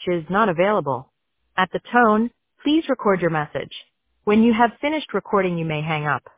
is not available. At the tone, please record your message. When you have finished recording, you may hang up.